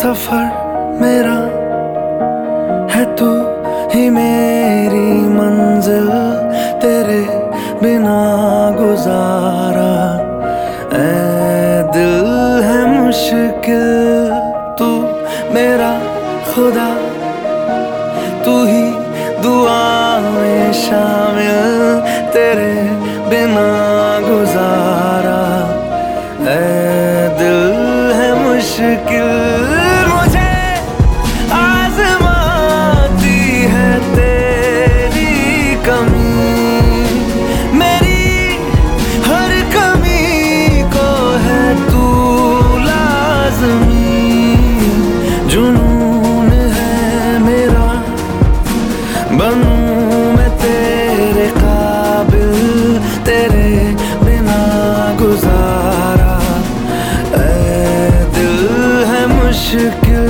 सफर मेरा है, तू ही मेरी मंजिल, तेरे बिना गुजारा ऐ दिल है मुश्किल। तू मेरा खुदा, तू ही दुआ में शामिल, तेरे बिना गुजारा ऐ दिल है मुश्किल। मुझे आज़माती है तेरी कमी, मेरी हर कमी को है तू लाज़मी। जुनून है मेरा, बनूं मैं तेरे काबिल, तेरे बिना गुजारा ऐ दिल है मुश्किल।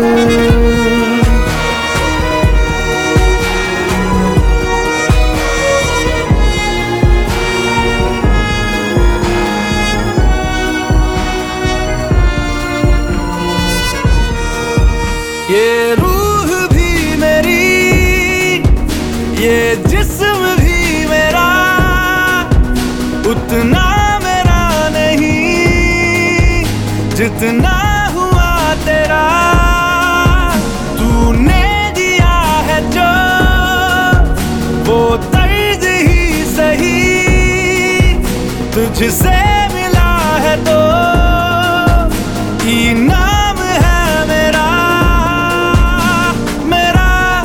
ये रूह भी मेरी, ये जिस्म भी मेरा, उतना मेरा नहीं जितना हुआ तेरा। तूने दिया है जो वो तर्ज ही सही, तुझसे मिला है तो इनाम है मेरा। मेरा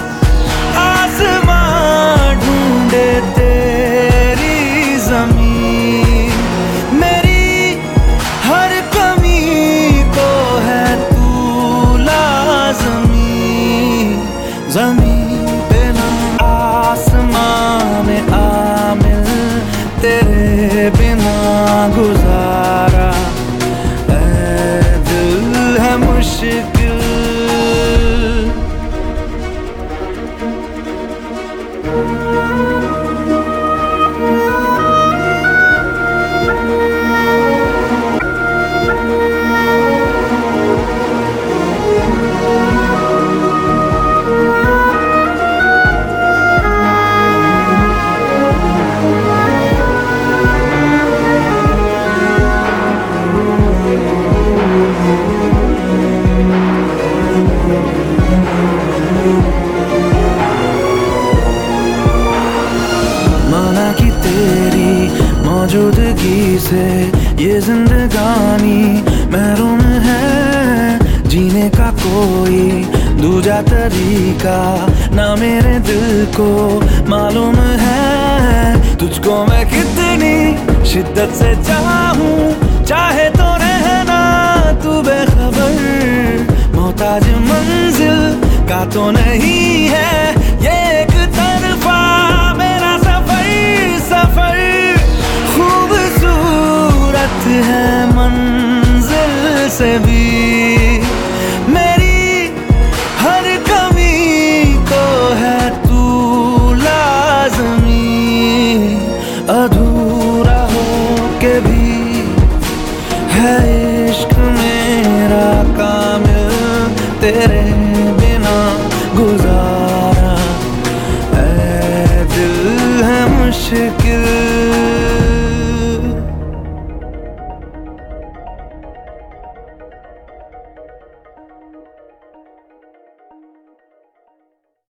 आसमां ढूंढे तेरी ज़मीन, मेरी हर कमी को है तू लाज़मी। ज़मीन पे ना आसमां में आमिल, तेरे बिना गुजारा ऐ दिल है मुश्किल। माना कि तेरी मौजूदगी से ये जिंदगानी महरूम है, जीने का कोई दूजा तरीका ना मेरे दिल को मालूम है। तुझको मैं कितनी शिद्दत से चाहूं, चाहे तो रहना तू बेखबर, मोहताज मंजिल का तो नहीं है ये एक तरफा मेरा सफर। खूबसूरत है मंजिल से भी, मेरी हर कमी को है तू लाज़मी। अधूरा हो के भी है इश्क मेरा कामिल, तेरे बिना गुजारा ऐ दिल है मुश्किल।